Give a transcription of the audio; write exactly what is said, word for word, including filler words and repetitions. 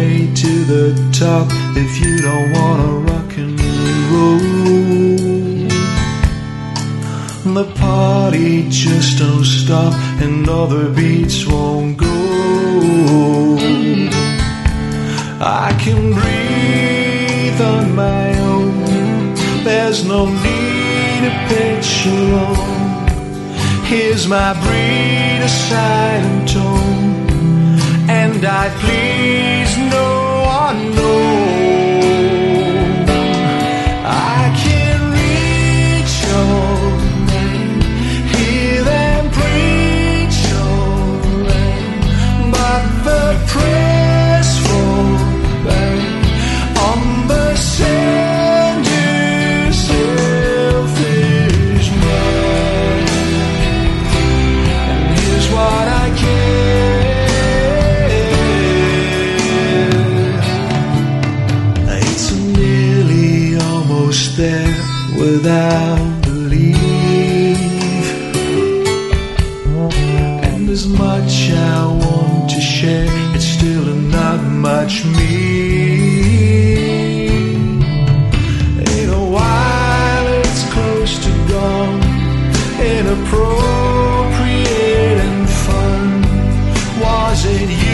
way to the top if you don't wanna rock and roll. The party just don't stop and other beats won't go. I can breathe on my own. There's no need to pitch alone. Here's my breed, a silent tone, and I please no one knows. I can reach your name, hear them preach your name, but the prayers fall back on the sender's selfish mind. And here's what I care. It's nearly almost there without belief, and as much I want to share, it's still not much me. In a while it's close to gone, inappropriate and fun. Was it you?